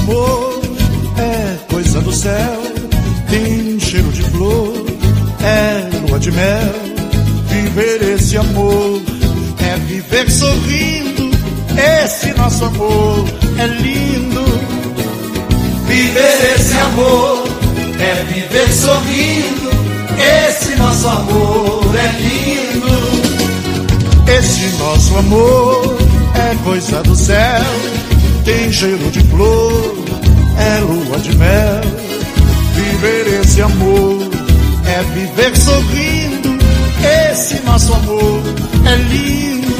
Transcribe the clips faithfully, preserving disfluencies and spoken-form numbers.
amor é coisa do céu, tem cheiro de flor, é lua de mel. Viver esse amor é viver sorrindo, esse nosso amor é lindo. Viver esse amor é viver sorrindo, esse nosso amor é lindo. Esse nosso amor é coisa do céu, tem cheiro de flor, é lua de mel. Viver esse amor é viver sorrindo, esse nosso amor é lindo.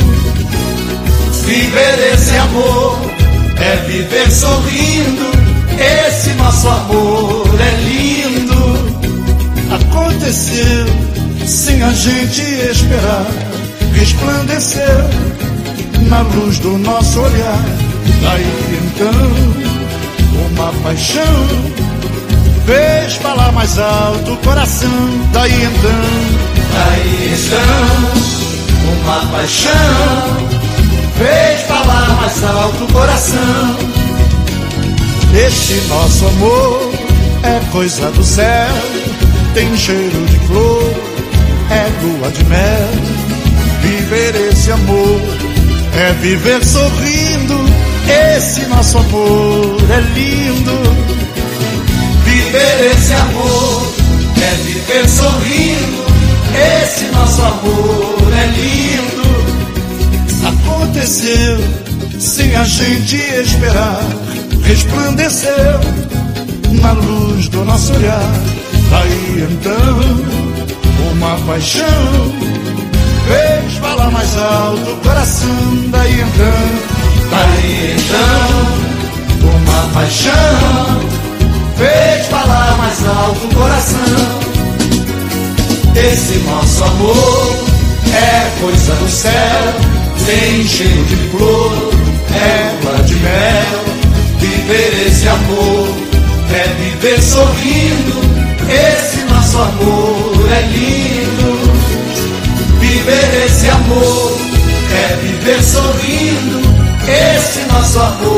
Viver esse amor é viver sorrindo, esse nosso amor é lindo. Aconteceu sem a gente esperar, resplandeceu na luz do nosso olhar. Daí então uma paixão fez falar mais alto o coração. Daí então, daí então, uma paixão fez falar mais alto o coração. Este nosso amor é coisa do céu, tem cheiro de flor, é lua de mel. Viver esse amor é viver sorrindo, esse nosso amor é lindo. Viver esse amor é viver sorrindo, esse nosso amor é lindo. Aconteceu sem a gente esperar, resplandeceu na luz do nosso olhar. Daí então uma paixão fez falar mais alto o coração. Daí então, daí então, uma paixão fez falar mais alto o coração. Esse nosso amor é coisa do céu, tem cheiro de flor, é lua de mel. Viver esse amor é viver sorrindo, esse nosso amor é lindo. Viver esse amor é viver sorrindo, esse nosso amor